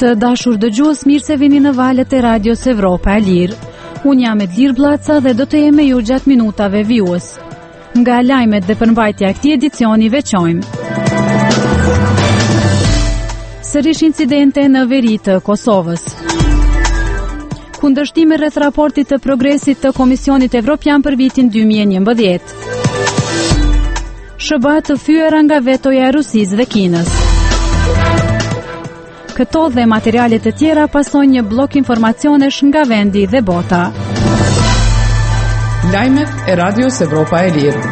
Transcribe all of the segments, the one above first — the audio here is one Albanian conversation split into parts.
Të dashur dëgjues, mirë se vini në valët e Radios Evropa e Lirë. Unë jam Edlir Blaca dhe do të jem me ju gjatë minutave vijues. Nga lajmet dhe përmbajtja e këtij edicioni veçojmë. Sërish incidente në veri të Kosovës. Kundërshtime rreth raportit të progresit të Komisionit Evropian për vitin 2011. SBA të fyera nga vetoja e Rusisë dhe Kinës. Këto dhe materialet të tjera pasojnë një blok informacionesh nga vendi dhe bota. Lajmet e Radios Evropa e Lirë.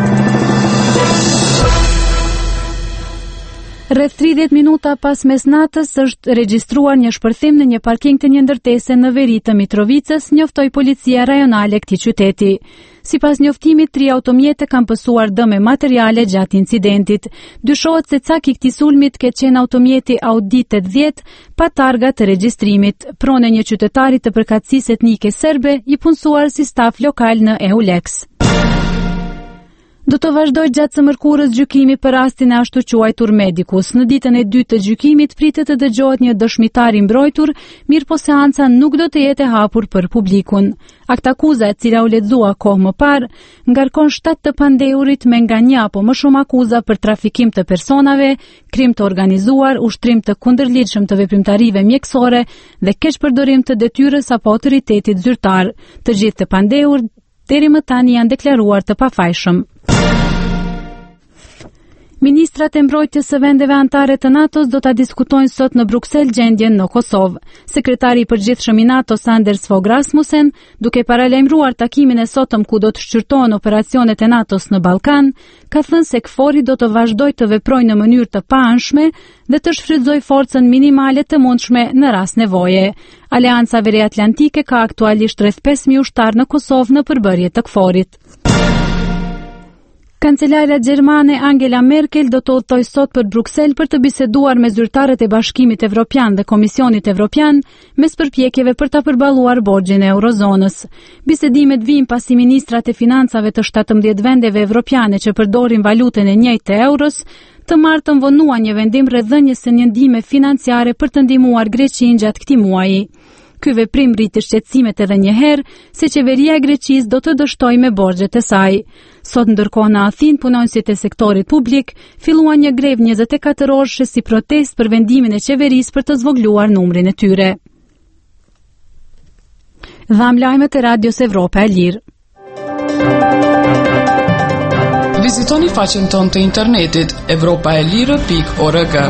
Rreth 30 minuta pas mesnatës është regjistruar një shpërthim në një parking të një ndërtese në veri të Mitrovicës, njoftoi policia rajonale këtij qyteti. Sipas njoftimit, 3 automjete kanë pësuar dëme materiale gjatë incidentit. Dyshohet se cak i këtij sulmit ketë qenë automjeti Audi 80 pa targa të regjistrimit. Pronë një qytetari të përkatësisë etnike serbe i punësuar si staf lokal në EULEX. Do të vazhdoj gjatë së mërkurës gjykimi për rastin e ashtu quajtur Medicus. Në ditën e dytë të gjykimit pritet të dëgjohet një dëshmitar i mbrojtur, mirëpo seanca nuk do të jetë e hapur për publikun. Aktakuza, e cila u lexua kohë më parë, ngarkon 7 të pandehurit me nga një apo më shumë akuza për trafikim të personave, krim të organizuar, ushtrim të kundërligjshëm të veprimtarive mjekësore dhe keqpërdorim të detyrës apo autoritetit zyrtar. Të gjithë të pandehur deri më tani janë deklaruar të pafajshëm. Ministrat e mbrojtjes së vendeve anëtare të NATO-s do ta diskutojnë sot në Bruksel gjendjen në Kosovë. Sekretari i përgjithshëm i NATO-s Anders Fogh Rasmussen, duke paralajmëruar takimin e sotëm ku do të shqyrtohen operacionet e NATO-s në Ballkan, ka thënë se KFOR-i do të vazhdojë të veprojë në mënyrë të paanshme dhe të shfrytëzojë forcën minimale të mundshme në rast nevoje. Aleanca Veriatlantike ka aktualisht rreth 5000 ushtarë në Kosovë në përbërje të KFOR-it. Kancelarja gjermane Angela Merkel do të udhtojë sot për Bruksel për të biseduar me zyrtarët e Bashkimit Evropian dhe Komisionit Evropian mes përpjekjeve për ta përballuar borxhin e eurozonës. Bisedimet vijnë pasi ministrat e financave të 17 vendeve evropiane që përdorin valutën e njëjtë të euros të martën vonuan një vendim rreth dhënies së një ndihme financiare për të ndihmuar Greqinë gjatë këtij muaji. Ky veprim rriti shqetësimet edhe një herë se qeveria e Greqisë do të dështojë me borxhet e saj. Sot ndërkohë në Athinë punonësit e sektorit publik filluan një grevë 24 orëshe si protestë për vendimin e qeverisë për të zvogluar numrin e tyre. Dham lajmet e Radios Evropa e Lirë. Vizitoni faqen tonë të internetit europaelire.org.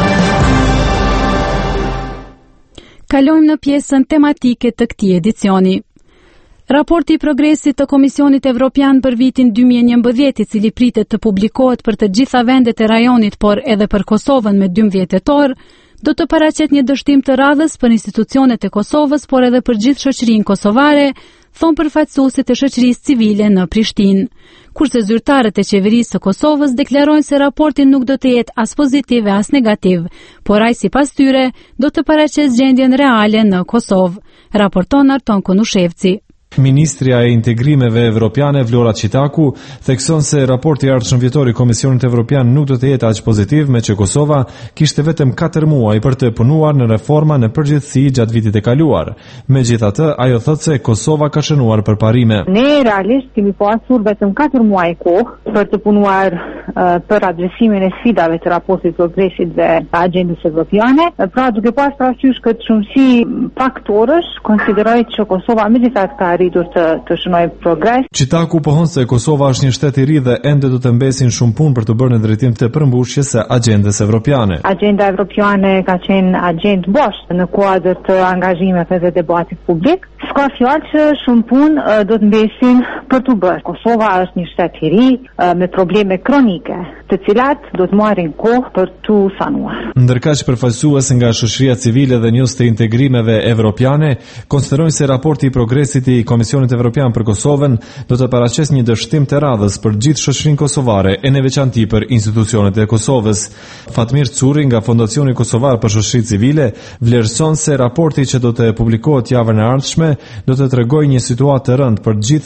Kalojmë në pjesën tematike të këtij edicioni. Raporti i progresit të Komisionit Evropian për vitin 2011, i cili pritet të publikohet për të gjitha vendet e rajonit, por edhe për Kosovën me 12 tetor, do të paraqet një dështim të radhës për institucionet e Kosovës, por edhe për gjithë shoqërinë kosovare, thonë përfaqësuesit e shoqërisë civile në Prishtinë. Kurse zyrtarët e qeverisë së Kosovës deklarojnë se raporti nuk do të jetë as pozitiv e as negativ, por ai sipas tyre do të paraqesë gjendjen reale në Kosovë, raporton Arton Konushevci. Ministrja e Integrimeve Evropiane Vlora Çitaku thekson se raporti i ardhshëm vjetor i Komisionit Evropian nuk do të jetë aq pozitiv, me që Kosova kishte vetëm 4 muaj për të punuar në reforma në përgjithësi gjatë vitit e kaluar. Megjithatë, ajo thotë se Kosova ka shënuar përparime. Ne realisht kemi pasur vetëm 4 muaj kohë për të punuar për adresimin e sfidave të raportit progresit dhe agjendës evropiane. Pra, duke pas parasysh këtë shumësi faktorësh, konsideroj që Kosova megjithatë ka arritur të shënojë progres. Çitaku pohon se Kosova është një shtet i ri dhe ende do të mbesin shumë punë për të bërë në drejtim të përmbushjes së agjendës evropiane. Agjenda evropiane ka qenë agjendë boshtë në kuadër të angazhimeve dhe debatit publik. S'ka fjalë që shumë punë do të mbesin për të bërë. Kosova është një shtet i ri me probleme kronike, të cilat do të marrin kohë për të sanuar. Ndërkaq përfaqësues nga shoqëria civile dhe njës të integrimeve evropiane konsiderojnë se raporti i progresit i Komisionit Evropian për Kosovën do të paraqesë një dështim të radhës për gjithë shoqërinë kosovare e në veçanti për institucionet e Kosovës. Fatmir Curi nga Fondacioni Kosovar për Shoqëri Civile vlerëson se raporti që do të publikohet javën e ardhshme do të tregojë një situatë të rëndë për gjithë sektorët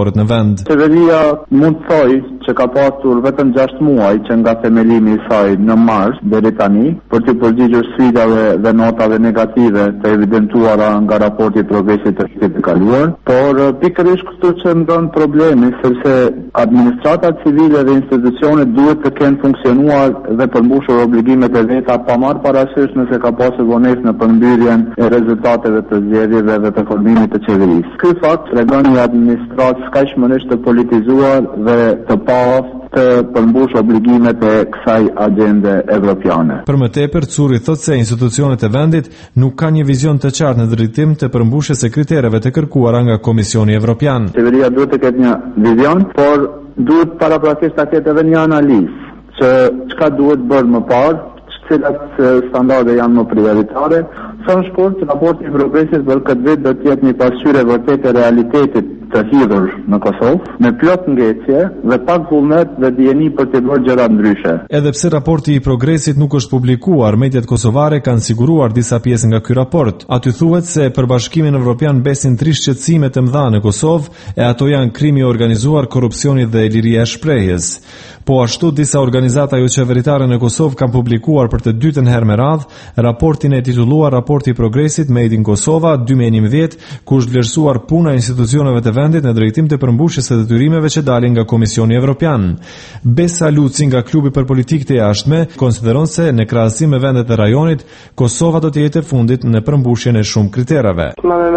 punëtorët në vend. Qeveria mund të thojë që ka pasur vetëm 6 muaj që nga themelimi i saj në mars deri tani për të përgjigjur sfidave dhe notave negative të evidentuara nga raporti i progresit të vitit të kaluar, por pikërisht këtu që ndon problemi sepse administrata civile dhe institucionet duhet të kenë funksionuar dhe përmbushur obligimet e veta pa marrë parasysh nëse ka pasur vonesë në përmbyrjen e rezultateve të zgjedhjeve dhe të formimit të qeverisë. Ky fakt tregon një administratë skajshmërisht të politizuar dhe të të përmbush obligimet e kësaj agende evropiane. Për më tepër, Curri thotë se institucionet e vendit nuk kanë një vizion të qartë në drejtim të përmbushjes së kritereve të kërkuara nga Komisioni Evropian. Qeveria duhet të ketë një vizion, por duhet paraprakisht ta ketë edhe një analizë që çka duhet bërë më parë, cilat standarde janë më prioritare. Sa më shkurt, raporti i progresit për këtë vit do të jetë një pasqyrë vërtet e realitetit të hidhur në Kosovë, me plot ngjecje dhe pak vullnet dhe dijeni për të bërë gjëra ndryshe. Edhe pse raporti i progresit nuk është publikuar, mediat kosovare kanë siguruar disa pjesë nga ky raport. Aty thuhet se për Bashkimin Evropian besin 3 shqetësime të mëdha në Kosovë, e ato janë krimi i organizuar, korrupsioni dhe liria e shprehjes. Po ashtu disa organizata jo qeveritare në Kosovë kanë publikuar për të dytën herë me radhë raportin e titulluar Raporti i progresit Made in Kosova 2011, ku është vlerësuar puna e institucioneve të vendit në drejtim të përmbushjes së detyrimeve që dalin nga Komisioni Evropian. Besa Luci nga Klubi për Politikë të Jashtme konsideron se në krahasim me vendet e rajonit, Kosova do të jetë e fundit në përmbushjen e shumë kritereve.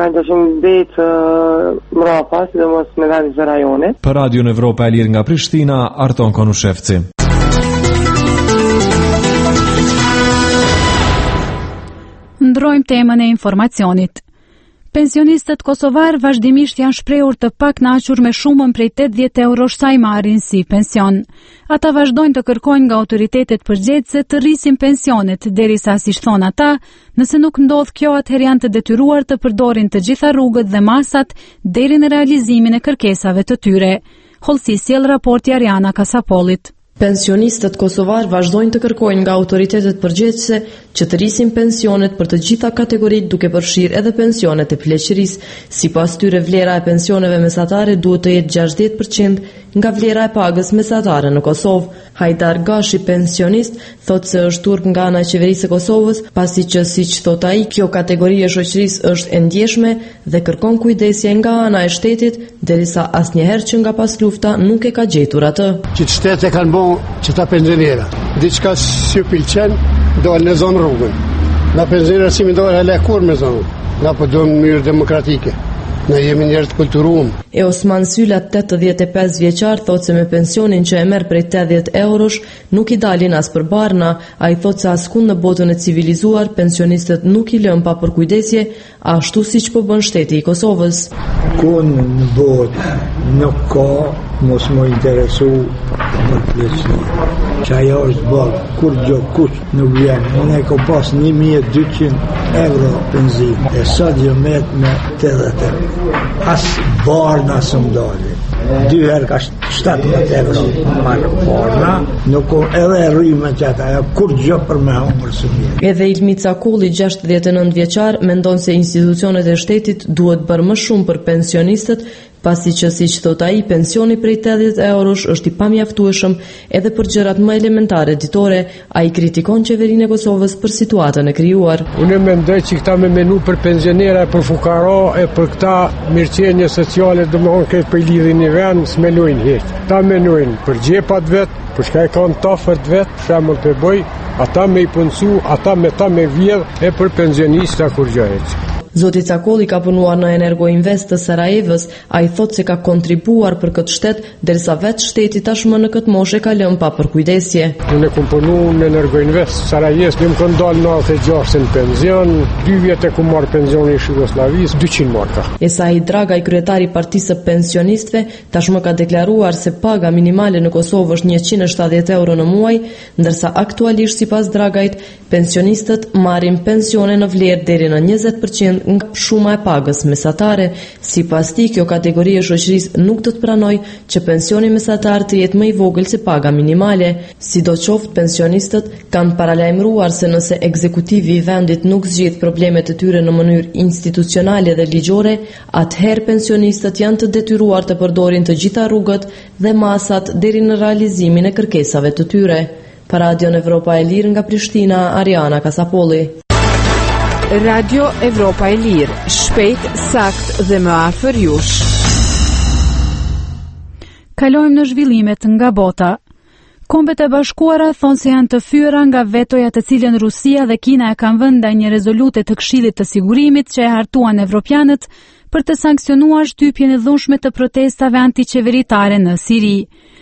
Për Radio Evropa e Lirë nga Prishtina, Arton Konushevci. Ndrojmë temën e informacionit. Pensionistët kosovar vazhdimisht janë shprehur të pakënaqur me shumën prej 80 eurosh sa i marrin si pension. Ata vazhdojnë të kërkojnë nga autoritetet përgjegjëse të rrisin pensionet, derisa siç thon ata, nëse nuk ndodh kjo, atëherë janë të detyruar të përdorin të gjitha rrugët dhe masat deri në realizimin e kërkesave të tyre. Hollësi sjell raporti Ariana Kasapollit. Pensionistët kosovar vazhdojnë të kërkojnë nga autoritetet përgjegjëse që të rrisin pensionet për të gjitha kategoritë, duke përfshirë edhe pensionet e pleqërisë. Sipas tyre, vlera e pensioneve mesatare duhet të jetë 60% nga vlera e pagës mesatare në Kosovë. Hajdar Gashi, pensionist, thotë se është turp nga ana e qeverisë së Kosovës, pasi që siç thot ai, kjo kategori e shoqërisë është e ndjeshme dhe kërkon kujdesje nga ana e shtetit, derisa asnjëherë që nga pas lufta nuk e ka gjetur atë. Që shteti kanë bën që ta pensionera. Diçka si pëlqen, dal në zonë rrugën. Na pensionera si më dole hele kur me zonë. Na po duam mënyrë demokratike. Ne jemi njerëz të kulturuar. E Osman Syla, 85 vjeçar, thotë se me pensionin që e merr prej 80 eurosh nuk i dalin as për barna. Ai thotë se askund në botën e civilizuar pensionistët nuk i lën pa përkujdesje, ashtu siç po bën shteti i Kosovës. Kun në botë nuk ka mos më interesu për pleqëri. Që ajo është bërë, kur gjo kush nuk vjen. Unë e ko pas 1200 euro benzin, e sot jo met me 80 euro. As barna së më dali. 2 herë ka 17 euro marë barna, nuk o edhe rrime qëta, ajo kur gjo për me humër së vjen. Edhe Ilmica Kulli, 69 vjeçar, mendon se institucionet e shtetit duhet bërë më shumë për pensionistët, pasi që siç thot ai, pensioni prej 80 eurosh është i pamjaftueshëm edhe për gjërat më elementare ditore. Ai kritikon qeverinë e Kosovës për situatën e krijuar. Unë mendoj që këta me menu për pensionera, për fukara e për këta mirëqenie sociale, domethënë këtë për lidhin e vend, s'melojnë hiç. Ta menojnë për xhepat vet, për shka e kanë tafërt vet, për shembull të bëj, ata me i punësu, ata me ta me vjedh e për pensionista kur gjë hiç. Zoti Cakolli ka punuar në Energo Invest të Sarajevës. Ai thotë se ka kontribuar për këtë shtet, derisa vetë shteti tashmë në këtë moshë ka lënë pa përkujdesje. Unë kam punuar në Energo Invest Sarajevës, më kanë dalë 96 në pension, 2 vjet e ku marr pensionin i Jugosllavisë, 200 marka. Esai Dragaj, kryetari i Partisë së Pensionistëve, tashmë ka deklaruar se paga minimale në Kosovë është 170 euro në muaj, ndërsa aktualisht sipas Dragajt, pensionistët marrin pensione në vlerë deri në 20% nga shuma e pagës mesatare. Sipas tij, kjo kategori e shoqërisë nuk do të pranojë që pensioni mesatar të jetë më i vogël se paga minimale. Sidoqoftë, pensionistët kanë paralajmëruar se nëse ekzekutivi i vendit nuk zgjidh problemet e tyre në mënyrë institucionale dhe ligjore, atëherë pensionistët janë të detyruar të përdorin të gjitha rrugët dhe masat deri në realizimin e kërkesave të tyre. Për Radion Evropa e Lirë nga Prishtina, Ariana Kasapolli. Radio Evropa e Lirë, shpejt, sakt dhe më afër jush. Kalojmë në zhvillimet nga bota. Kombet e Bashkuara thonë se janë të fyera nga vetoja të cilën Rusia dhe Kina e kanë vënë ndaj një rezolute të Këshillit të Sigurimit që e hartuan evropianët për të sankcionuar shtypjen e dhunshme të protestave antiqeveritare në Siri.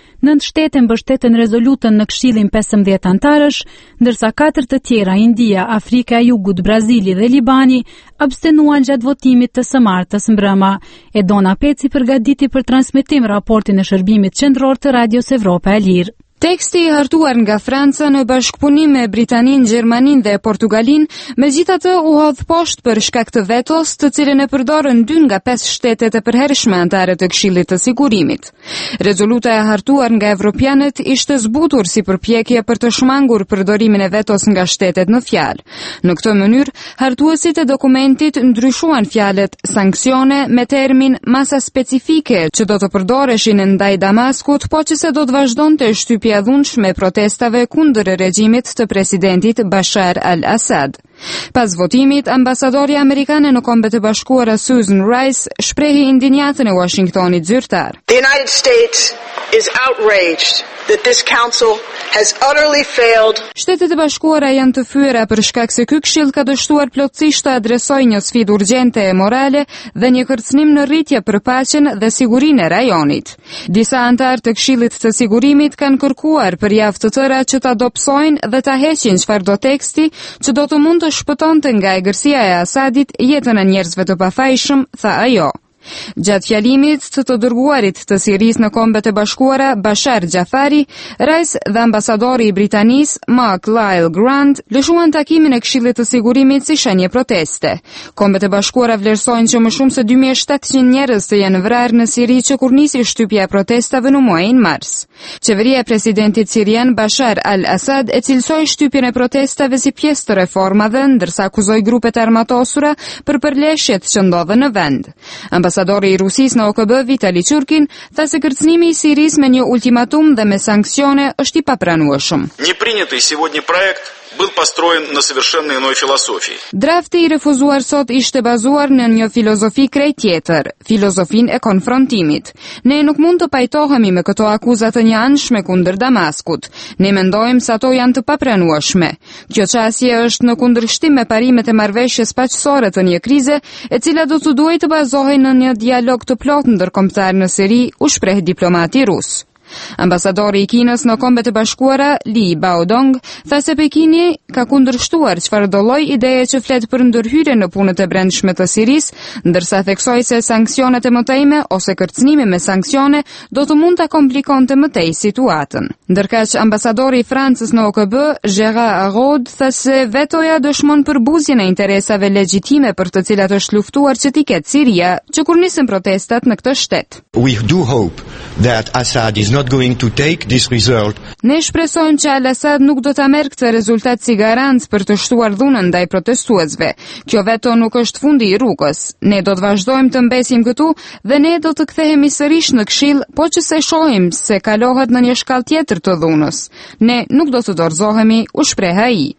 9 shtete mbështetën rezolutën në Këshillin 15 antarësh, ndërsa 4 të tjera, India, Afrika e Jugut, Brazili dhe Libani, abstenuan gjatë votimit të së martës mbrëma. Edona Peci përgatiti për transmetim raportin e shërbimit qendror të Radios Evropa e Lirë. Teksti i hartuar nga Franca në bashkëpunim me Britaninë, Gjermaninë dhe Portugalinë, megjithatë u hodh poshtë për shkak të vetos, të cilën e përdorën 2 nga 5 shtetet e përhershme anëtare të Këshillit të Sigurimit. Rezoluta e hartuar nga evropianët ishte zbutur si përpjekje për të shmangur përdorimin e vetos nga shtetet në fjalë. Në këtë mënyrë, hartuesit e dokumentit ndryshuan fjalët sanksione me termin masa specifike që do të përdoreshin ndaj Damaskut, po që se do të vazhdonte shtypja dhunshme protestave kundër regjimit të presidentit Bashar al-Assad. Pas votimit, ambasadori amerikane në Kombet e Bashkuara Susan Rice shprehi indinjatën e Washingtonit zyrtar. The United States is outraged that this council has utterly failed. Shtetet e Bashkuara janë të fyera për shkak se ky këshill ka dështuar plotësisht të adresojë një sfidë urgjente e morale dhe një kërcënim në rritje për paqen dhe sigurinë e rajonit. Disa anëtar të Këshillit të Sigurimit kanë kërkuar për javë të tëra që ta dobësojnë dhe ta heqin çfarëdo teksti që do të mund të shpëtonte nga egërsia e Asadit jetën e njerëzve të pafajshëm, tha ajo. Gjatë fjalimit të dërguarit të Sirisë në Kombet e Bashkuara, Bashar Gjafari, Rice dhe ambasadori i Britanisë, Mark Lyle Grant, lëshuan takimin e Këshillit të Sigurimit si shenjë proteste. Kombet e Bashkuara vlerësojnë që më shumë se 2700 njerëz të janë vrarë në Siri që kur nisi shtypja e protestave në muajin mars. Qeveria e presidentit sirian Bashar al-Assad e cilësoi shtypjen e protestave si pjesë të reformave, ndërsa akuzoi grupet armatosura për përleshjet që ndodhen në vend. Ambasadori i Rusisë në OKB, Vitali Churkin, tha se kërcënimi i Sirisë me një ultimatum dhe me sanksione është i papranueshëm. Непринятый сегодня проект был построен на совершенно иной философии. Drafti i refuzuar sot ishte bazuar në një filozofi krejt tjetër, filozofinë e konfrontimit. Ne nuk mund të pajtohemi me këto akuza të njëanshme kundër Damaskut. Ne mendojmë se ato janë të papranueshme. Kjo çështje është në kundërshtim me parimet e marrëveshjes paqësore të një krize, e cila do të duhej të bazohej në një dialog të plotë ndërkombëtar në Siri, u shpreh diplomati rus. Ambasadori i Kinës në Kombet e Bashkuara, Li Baodong, tha se Pekini ka kundërshtuar çfarëdo lloj ideje që flet për ndërhyrje në punët e brendshme të Sirisë, ndërsa theksoi se sanksionet e mëtejme ose kërcënimi me sanksione do të mund ta komplikonte mëtej situatën. Ndërkaq ambasadori i Francës në OKB, Gérard Araud, tha se vetoja dëshmon përbuzjen e interesave legjitime për të cilat është luftuar që t'i ketë Siria, që kur nisën protestat në këtë shtet. We do hope that Assad is not going to take this result. Ne shpresojmë që Al-Assad nuk do ta merr këtë rezultat si garancë për të shtuar dhunën ndaj protestuesve. Kjo veto nuk është fundi i rrugës. Ne do të vazhdojmë të mbesim këtu dhe ne do të kthehemi sërish në Këshill, po që se shohim se kalohet në një shkallë tjetër të dhunës. Ne nuk do të dorëzohemi, u shpreh ai.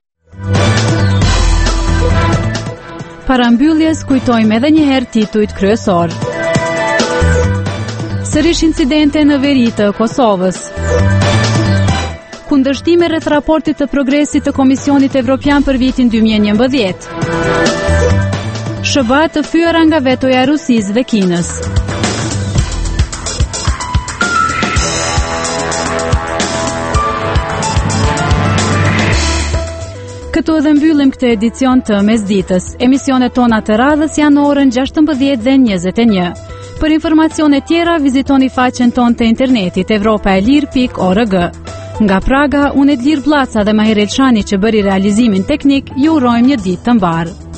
Para mbylljes kujtojmë edhe një herë titujt kryesor. Sërish incidente në veri të Kosovës. Kundërshtime rreth raportit të progresit të Komisionit Evropian për vitin 2011. SBA të fyera nga vetoja e Rusisë dhe Kinës. Këtu edhe mbyllim këtë edicion të mesditës. Emisionet tona të radhës janë në orën 16 dhe 21. Për informacione tjera, vizitoni faqen tonë të internetit evropaelir.org. Nga Praga, unë Edlir Blaca dhe Mahir Elshani që bëri realizimin teknik, ju urojmë një ditë të mbarë.